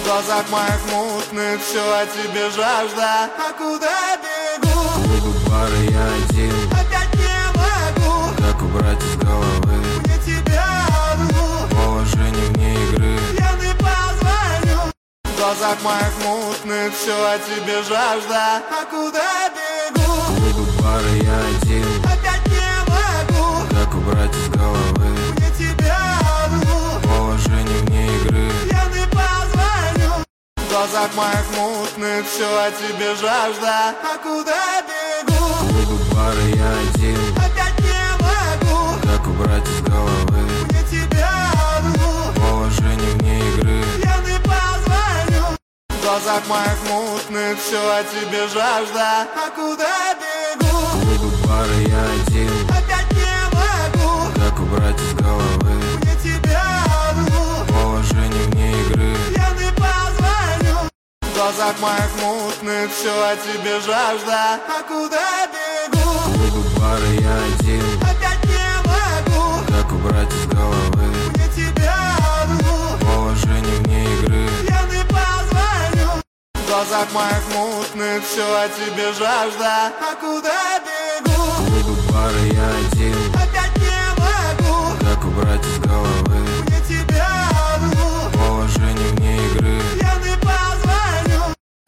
глазах моих мутных все о тебе жажда. А куда бегу? Клубы, бары, я один. Опять не могу. Как убрать из головы Мне тебя одну. положение вне игры. Пьяный позвоню. В глазах моих мутных все о тебе жажда. А куда бегу? Клубы, бары, я один. Опять не могу. Как убрать из головы Мне тебя одну. положение вне игры. Пьяный позвоню. В глазах моих мутных все о тебе жажда. А куда бегу? Клубы, бары, я один. Опять не могу. Как убрать из головы Мне тебя одну. положение вне игры. Пьяный позвоню. В глазах моих мутных все о тебе жажда. А куда бегу? Клубы, бары, я один. Опять не могу. Как убрать из головы Мне тебя одну. положение вне игры. Пьяный позвоню. В глазах моих мутных все о тебе жажда. А куда бегу? Клубы, бары, я один. Мне тебя одну. Пьяный позвоню. В глазах моих мутных все о тебе жажда. А куда бегу? Мне тебя одну. Пьяный позвоню. В глазах моих мутных все о тебе жажда. А куда бегу? Мне тебя одну. Пьяный позвоню. В глазах моих мутных все о тебе жажда. А куда бегу? Клубы, бары, я один. Опять не могу. Как убрать из головы Мне тебя одну. положение вне игры. Пьяный позвоню. В глазах моих мутных все о тебе жажда. А куда бегу? Клубы, бары, я один.